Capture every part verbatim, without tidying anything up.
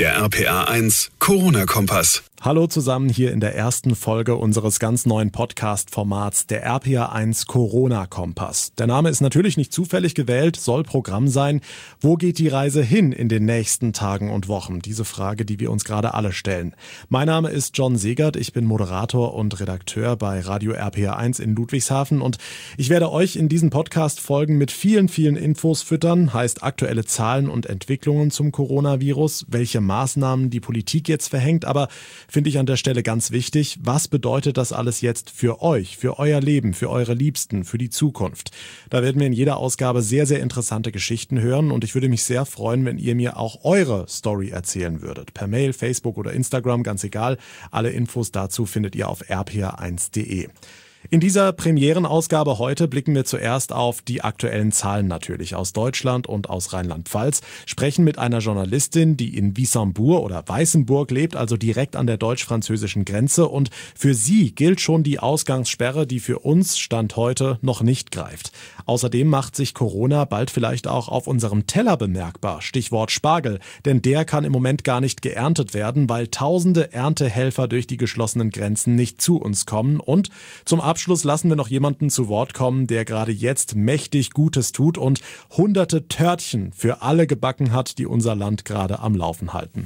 Der R P R eins Corona-Kompass. Hallo zusammen hier in der ersten Folge unseres ganz neuen Podcast-Formats, der R P R eins Corona-Kompass. Der Name ist natürlich nicht zufällig gewählt, soll Programm sein. Wo geht die Reise hin in den nächsten Tagen und Wochen? Diese Frage, die wir uns gerade alle stellen. Mein Name ist John Segert, ich bin Moderator und Redakteur bei Radio R P R eins in Ludwigshafen und ich werde euch in diesen Podcast-Folgen mit vielen, vielen Infos füttern, heißt aktuelle Zahlen und Entwicklungen zum Coronavirus, welche Maßnahmen die Politik jetzt verhängt, aber finde ich an der Stelle ganz wichtig, was bedeutet das alles jetzt für euch, für euer Leben, für eure Liebsten, für die Zukunft? Da werden wir in jeder Ausgabe sehr, sehr interessante Geschichten hören und ich würde mich sehr freuen, wenn ihr mir auch eure Story erzählen würdet. Per Mail, Facebook oder Instagram, ganz egal. Alle Infos dazu findet ihr auf r p r eins punkt d e. In dieser Premierenausgabe heute blicken wir zuerst auf die aktuellen Zahlen natürlich aus Deutschland und aus Rheinland-Pfalz, sprechen mit einer Journalistin, die in Wissembourg oder Weißenburg lebt, also direkt an der deutsch-französischen Grenze, und für sie gilt schon die Ausgangssperre, die für uns Stand heute noch nicht greift. Außerdem macht sich Corona bald vielleicht auch auf unserem Teller bemerkbar, Stichwort Spargel, denn der kann im Moment gar nicht geerntet werden, weil tausende Erntehelfer durch die geschlossenen Grenzen nicht zu uns kommen. Und zum Abschluss lassen wir noch jemanden zu Wort kommen, der gerade jetzt mächtig Gutes tut und hunderte Törtchen für alle gebacken hat, die unser Land gerade am Laufen halten.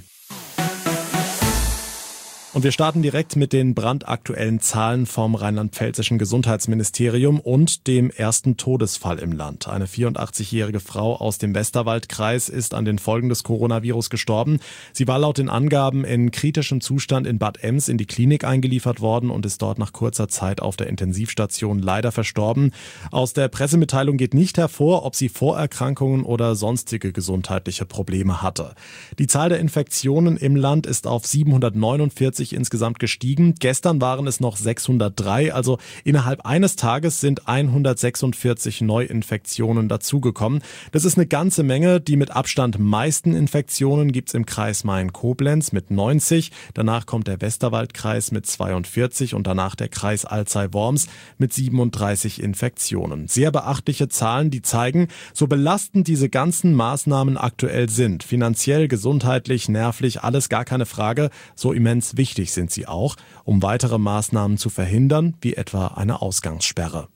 Und wir starten direkt mit den brandaktuellen Zahlen vom rheinland-pfälzischen Gesundheitsministerium und dem ersten Todesfall im Land. Eine vierundachtzigjährige Frau aus dem Westerwaldkreis ist an den Folgen des Coronavirus gestorben. Sie war laut den Angaben in kritischem Zustand in Bad Ems in die Klinik eingeliefert worden und ist dort nach kurzer Zeit auf der Intensivstation leider verstorben. Aus der Pressemitteilung geht nicht hervor, ob sie Vorerkrankungen oder sonstige gesundheitliche Probleme hatte. Die Zahl der Infektionen im Land ist auf siebenhundertneunundvierzig insgesamt gestiegen. Gestern waren es noch sechshundertdrei, also innerhalb eines Tages sind hundertsechsundvierzig Neuinfektionen dazugekommen. Das ist eine ganze Menge. Die mit Abstand meisten Infektionen gibt es im Kreis Main-Koblenz mit neunzig. Danach kommt der Westerwaldkreis mit zweiundvierzig und danach der Kreis Alzey-Worms mit siebenunddreißig Infektionen. Sehr beachtliche Zahlen, die zeigen, so belastend diese ganzen Maßnahmen aktuell sind. Finanziell, gesundheitlich, nervlich, alles gar keine Frage. So immens wichtig sind sie auch, um weitere Maßnahmen zu verhindern, wie etwa eine Ausgangssperre.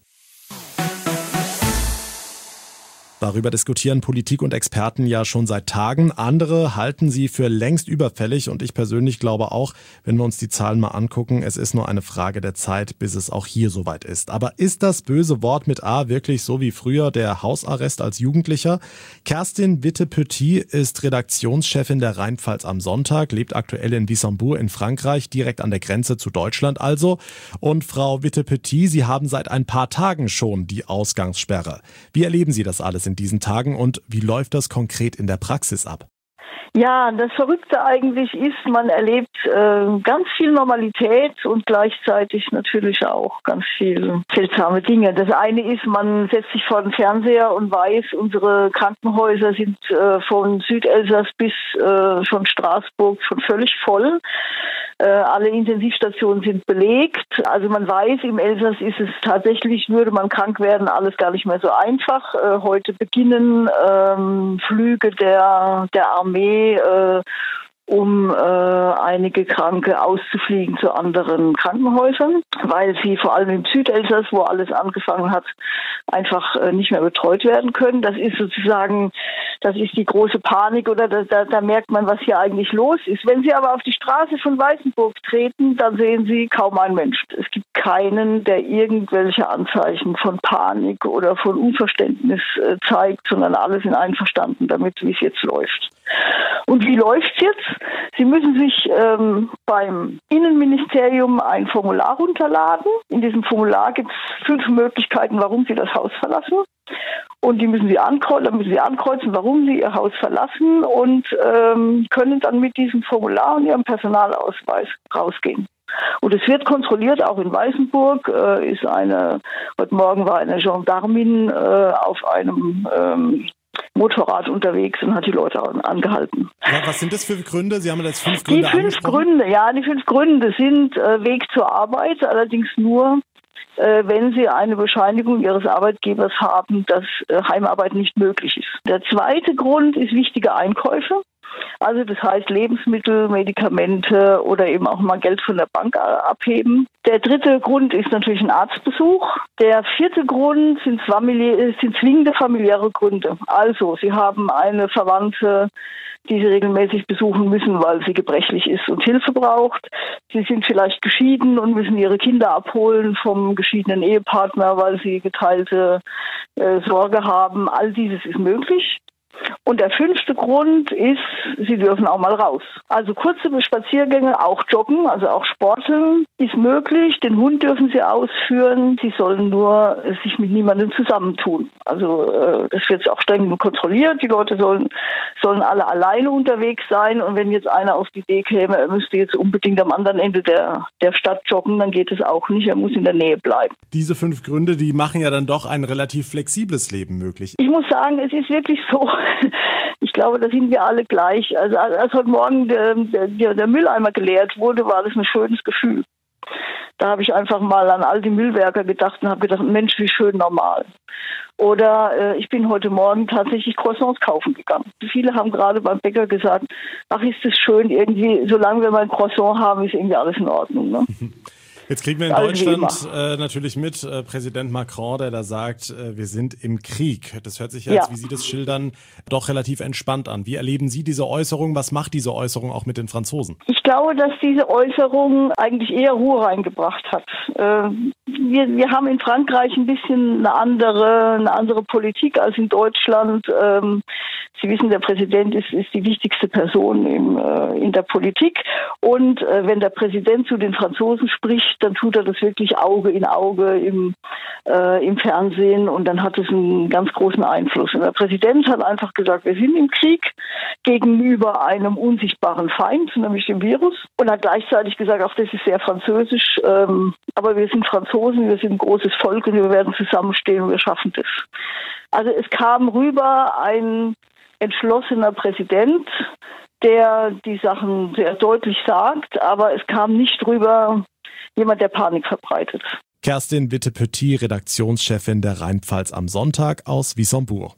Darüber diskutieren Politik und Experten ja schon seit Tagen. Andere halten sie für längst überfällig und ich persönlich glaube auch, wenn wir uns die Zahlen mal angucken, es ist nur eine Frage der Zeit, bis es auch hier soweit ist. Aber ist das böse Wort mit A wirklich so wie früher der Hausarrest als Jugendlicher? Kerstin Witte-Petit ist Redaktionschefin der Rheinpfalz am Sonntag, lebt aktuell in Wissembourg in Frankreich, direkt an der Grenze zu Deutschland also. Und Frau Witte-Petit, Sie haben seit ein paar Tagen schon die Ausgangssperre. Wie erleben Sie das alles in diesen Tagen und wie läuft das konkret in der Praxis ab? Ja, das Verrückte eigentlich ist, man erlebt äh, ganz viel Normalität und gleichzeitig natürlich auch ganz viel seltsame Dinge. Das eine ist, man setzt sich vor den Fernseher und weiß, unsere Krankenhäuser sind äh, von Südelsass bis äh, von Straßburg schon völlig voll. Äh, alle Intensivstationen sind belegt. Also man weiß, im Elsass ist es tatsächlich, würde man krank werden, alles gar nicht mehr so einfach. Äh, heute beginnen ähm, Flüge der, der Armee, äh, um äh, einige Kranke auszufliegen zu anderen Krankenhäusern, weil sie vor allem im Südelsass, wo alles angefangen hat, einfach äh, nicht mehr betreut werden können. Das ist sozusagen, das ist die große Panik oder da, da, da merkt man, was hier eigentlich los ist. Wenn Sie aber auf die Straße von Weißenburg treten, dann sehen Sie kaum einen Mensch. Es gibt keinen, der irgendwelche Anzeichen von Panik oder von Unverständnis äh, zeigt, sondern alle sind einverstanden damit, wie es jetzt läuft. Und wie läuft's jetzt? Sie müssen sich ähm, beim Innenministerium ein Formular runterladen. In diesem Formular gibt es fünf Möglichkeiten, warum Sie das Haus verlassen. Und die müssen Sie ankreuzen, dann müssen Sie ankreuzen, warum Sie Ihr Haus verlassen und ähm, können dann mit diesem Formular und Ihrem Personalausweis rausgehen. Und es wird kontrolliert, auch in Weißenburg äh, ist eine, heute Morgen war eine Gendarmin äh, auf einem ähm, Motorrad unterwegs und hat die Leute angehalten. Ja, was sind das für Gründe? Sie haben jetzt fünf Gründe Die fünf Gründe, ja, die fünf Gründe sind äh, Weg zur Arbeit, allerdings nur, äh, wenn Sie eine Bescheinigung Ihres Arbeitgebers haben, dass äh, Heimarbeit nicht möglich ist. Der zweite Grund ist wichtige Einkäufe. Also das heißt Lebensmittel, Medikamente oder eben auch mal Geld von der Bank abheben. Der dritte Grund ist natürlich ein Arztbesuch. Der vierte Grund sind, familiä- sind zwingende familiäre Gründe. Also Sie haben eine Verwandte, die Sie regelmäßig besuchen müssen, weil sie gebrechlich ist und Hilfe braucht. Sie sind vielleicht geschieden und müssen Ihre Kinder abholen vom geschiedenen Ehepartner, weil sie geteilte äh, Sorge haben. All dieses ist möglich. Und der fünfte Grund ist, Sie dürfen auch mal raus. Also kurze Spaziergänge, auch joggen, also auch sporteln ist möglich. Den Hund dürfen Sie ausführen. Sie sollen nur sich mit niemandem zusammentun. Also äh, das wird auch streng kontrolliert. Die Leute sollen, sollen alle alleine unterwegs sein. Und wenn jetzt einer auf die Idee käme, er müsste jetzt unbedingt am anderen Ende der, der Stadt joggen, dann geht es auch nicht. Er muss in der Nähe bleiben. Diese fünf Gründe, die machen ja dann doch ein relativ flexibles Leben möglich. Ich muss sagen, es ist wirklich so. Ich glaube, da sind wir alle gleich. Also als heute Morgen der, der, der Mülleimer geleert wurde, war das ein schönes Gefühl. Da habe ich einfach mal an all die Müllwerker gedacht und habe gedacht, Mensch, wie schön normal. Oder äh, ich bin heute Morgen tatsächlich Croissants kaufen gegangen. Viele haben gerade beim Bäcker gesagt, ach, ist das schön, irgendwie, solange wir mal ein Croissant haben, ist irgendwie alles in Ordnung, ne? Jetzt kriegen wir in Deutschland äh, natürlich mit äh, Präsident Macron, der da sagt, äh, wir sind im Krieg. Das hört sich ja jetzt, wie Sie das schildern, doch relativ entspannt an. Wie erleben Sie diese Äußerung? Was macht diese Äußerung auch mit den Franzosen? Ich glaube, dass diese Äußerung eigentlich eher Ruhe reingebracht hat. Äh, wir, wir haben in Frankreich ein bisschen eine andere, eine andere Politik als in Deutschland. Ähm, Sie wissen, der Präsident ist, ist die wichtigste Person im, äh, in der Politik. Und äh, wenn der Präsident zu den Franzosen spricht, dann tut er das wirklich Auge in Auge im, äh, im Fernsehen und dann hat es einen ganz großen Einfluss. Und der Präsident hat einfach gesagt, wir sind im Krieg gegenüber einem unsichtbaren Feind, nämlich dem Virus. Und hat gleichzeitig gesagt, auch das ist sehr französisch, ähm, aber wir sind Franzosen, wir sind ein großes Volk und wir werden zusammenstehen und wir schaffen das. Also es kam rüber ein entschlossener Präsident, der die Sachen sehr deutlich sagt, aber es kam nicht rüber jemand, der Panik verbreitet. Kerstin Witte-Petit, Redaktionschefin der Rheinpfalz am Sonntag aus Wissembourg.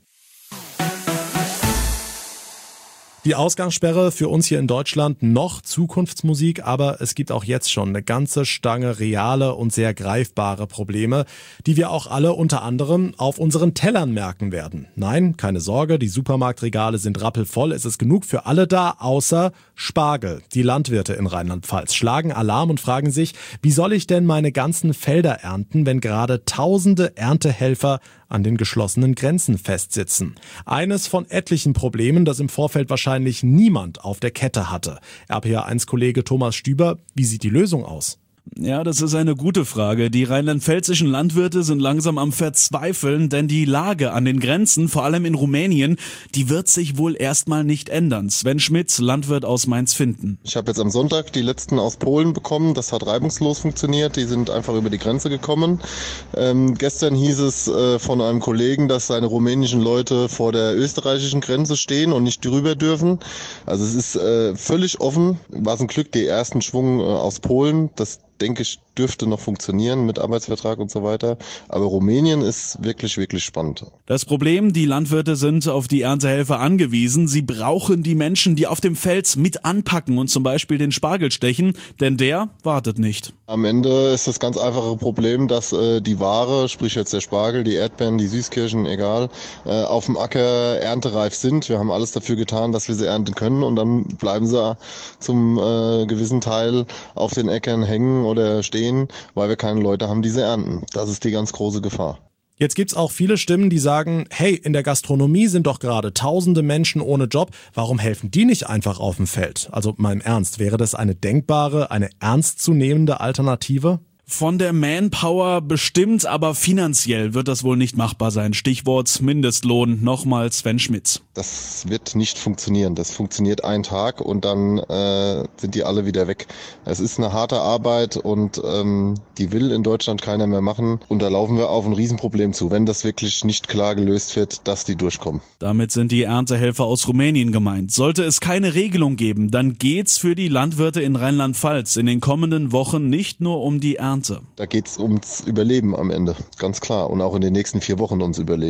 Die Ausgangssperre für uns hier in Deutschland noch Zukunftsmusik, aber es gibt auch jetzt schon eine ganze Stange reale und sehr greifbare Probleme, die wir auch alle unter anderem auf unseren Tellern merken werden. Nein, keine Sorge, die Supermarktregale sind rappelvoll, es ist genug für alle da, außer Spargel. Die Landwirte in Rheinland-Pfalz schlagen Alarm und fragen sich, wie soll ich denn meine ganzen Felder ernten, wenn gerade tausende Erntehelfer an den geschlossenen Grenzen festsitzen. Eines von etlichen Problemen, das im Vorfeld wahrscheinlich niemand auf der Kette hatte. R P A eins Kollege Thomas Stüber, wie sieht die Lösung aus? Ja, das ist eine gute Frage. Die rheinland-pfälzischen Landwirte sind langsam am Verzweifeln, denn die Lage an den Grenzen, vor allem in Rumänien, die wird sich wohl erstmal nicht ändern. Sven Schmitz, Landwirt aus Mainz-Finden. Ich habe jetzt am Sonntag die letzten aus Polen bekommen. Das hat reibungslos funktioniert. Die sind einfach über die Grenze gekommen. Ähm, gestern hieß es äh, von einem Kollegen, dass seine rumänischen Leute vor der österreichischen Grenze stehen und nicht drüber dürfen. Also es ist äh, völlig offen. War es ein Glück, die ersten Schwung äh, aus Polen. Das denke ich, dürfte noch funktionieren mit Arbeitsvertrag und so weiter. Aber Rumänien ist wirklich, wirklich spannend. Das Problem, die Landwirte sind auf die Erntehelfer angewiesen. Sie brauchen die Menschen, die auf dem Feld mit anpacken und zum Beispiel den Spargel stechen, denn der wartet nicht. Am Ende ist das ganz einfache Problem, dass äh, die Ware, sprich jetzt der Spargel, die Erdbeeren, die Süßkirschen, egal, äh, auf dem Acker erntereif sind. Wir haben alles dafür getan, dass wir sie ernten können und dann bleiben sie zum äh, gewissen Teil auf den Äckern hängen oder stehen, weil wir keine Leute haben, die sie ernten. Das ist die ganz große Gefahr. Jetzt gibt's auch viele Stimmen, die sagen, hey, in der Gastronomie sind doch gerade tausende Menschen ohne Job, warum helfen die nicht einfach auf dem Feld? Also mal im Ernst, wäre das eine denkbare, eine ernstzunehmende Alternative? Von der Manpower bestimmt, aber finanziell wird das wohl nicht machbar sein. Stichwort Mindestlohn. Nochmal Sven Schmitz. Das wird nicht funktionieren. Das funktioniert einen Tag und dann äh, sind die alle wieder weg. Es ist eine harte Arbeit und ähm, die will in Deutschland keiner mehr machen. Und da laufen wir auf ein Riesenproblem zu, wenn das wirklich nicht klar gelöst wird, dass die durchkommen. Damit sind die Erntehelfer aus Rumänien gemeint. Sollte es keine Regelung geben, dann geht's für die Landwirte in Rheinland-Pfalz in den kommenden Wochen nicht nur um die Ernte. Da geht's ums Überleben am Ende, ganz klar. Und auch in den nächsten vier Wochen ums Überleben.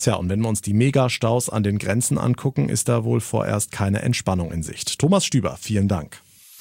Tja, und wenn wir uns die Megastaus an den Grenzen angucken, ist da wohl vorerst keine Entspannung in Sicht. Thomas Stüber, vielen Dank.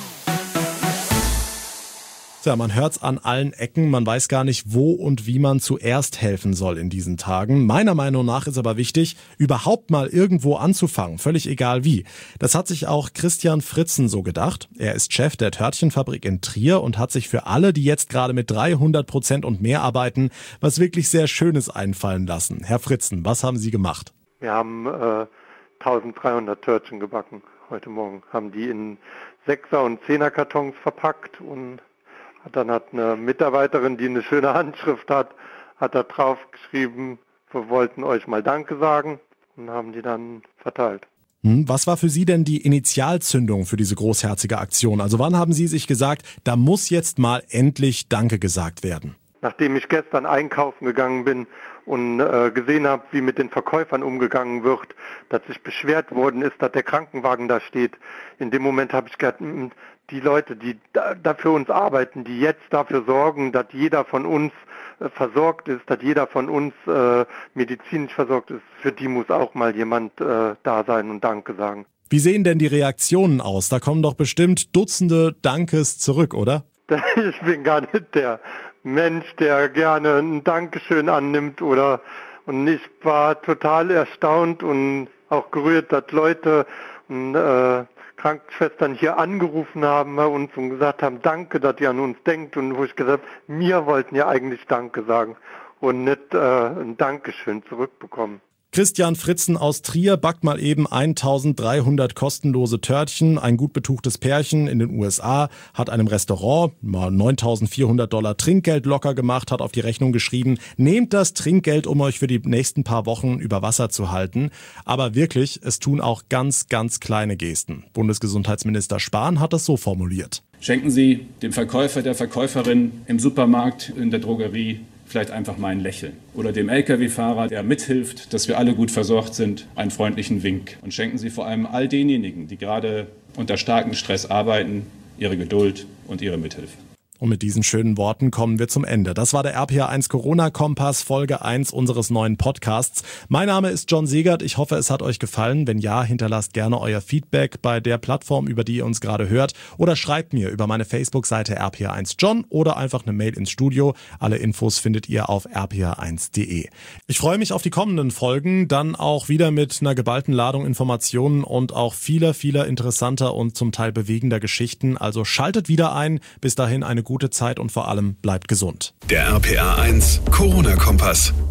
Tja, man hört's an allen Ecken, man weiß gar nicht, wo und wie man zuerst helfen soll in diesen Tagen. Meiner Meinung nach ist aber wichtig, überhaupt mal irgendwo anzufangen, völlig egal wie. Das hat sich auch Christian Fritzen so gedacht. Er ist Chef der Törtchenfabrik in Trier und hat sich für alle, die jetzt gerade mit dreihundert Prozent und mehr arbeiten, was wirklich sehr Schönes einfallen lassen. Herr Fritzen, was haben Sie gemacht? Wir haben äh, dreizehnhundert Törtchen gebacken heute Morgen, haben die in Sechser- und Zehner-Kartons verpackt und dann hat eine Mitarbeiterin, die eine schöne Handschrift hat, hat da drauf geschrieben, wir wollten euch mal Danke sagen und haben die dann verteilt. Was war für Sie denn die Initialzündung für diese großherzige Aktion? Also wann haben Sie sich gesagt, da muss jetzt mal endlich Danke gesagt werden? Nachdem ich gestern einkaufen gegangen bin und äh, gesehen habe, wie mit den Verkäufern umgegangen wird, dass sich beschwert worden ist, dass der Krankenwagen da steht. In dem Moment habe ich gedacht, die Leute, die da, da für uns arbeiten, die jetzt dafür sorgen, dass jeder von uns äh, versorgt ist, dass jeder von uns äh, medizinisch versorgt ist, für die muss auch mal jemand äh, da sein und Danke sagen. Wie sehen denn die Reaktionen aus? Da kommen doch bestimmt Dutzende Dankes zurück, oder? Ich bin gar nicht der Mensch, der gerne ein Dankeschön annimmt oder und ich war total erstaunt und auch gerührt, dass Leute und äh, Krankenschwestern hier angerufen haben bei uns und gesagt haben, danke, dass ihr an uns denkt und wo ich gesagt habe, wir wollten ja eigentlich Danke sagen und nicht äh, ein Dankeschön zurückbekommen. Christian Fritzen aus Trier backt mal eben eintausenddreihundert kostenlose Törtchen. Ein gut betuchtes Pärchen in den U S A hat einem Restaurant mal neuntausendvierhundert Dollar Trinkgeld locker gemacht, hat auf die Rechnung geschrieben, nehmt das Trinkgeld, um euch für die nächsten paar Wochen über Wasser zu halten. Aber wirklich, es tun auch ganz, ganz kleine Gesten. Bundesgesundheitsminister Spahn hat das so formuliert. Schenken Sie dem Verkäufer, der Verkäuferin im Supermarkt, in der Drogerie vielleicht einfach mal ein Lächeln. Oder dem L K W-Fahrer, der mithilft, dass wir alle gut versorgt sind, einen freundlichen Wink. Und schenken Sie vor allem all denjenigen, die gerade unter starkem Stress arbeiten, ihre Geduld und ihre Mithilfe. Und mit diesen schönen Worten kommen wir zum Ende. Das war der R P R eins Corona-Kompass, Folge eins unseres neuen Podcasts. Mein Name ist John Segert. Ich hoffe, es hat euch gefallen. Wenn ja, hinterlasst gerne euer Feedback bei der Plattform, über die ihr uns gerade hört. Oder schreibt mir über meine Facebook-Seite R P R eins John oder einfach eine Mail ins Studio. Alle Infos findet ihr auf r p r eins punkt d e. Ich freue mich auf die kommenden Folgen. Dann auch wieder mit einer geballten Ladung Informationen und auch vieler, vieler interessanter und zum Teil bewegender Geschichten. Also schaltet wieder ein. Bis dahin eine gute Zeit und vor allem bleibt gesund. Der R P R eins Corona-Kompass.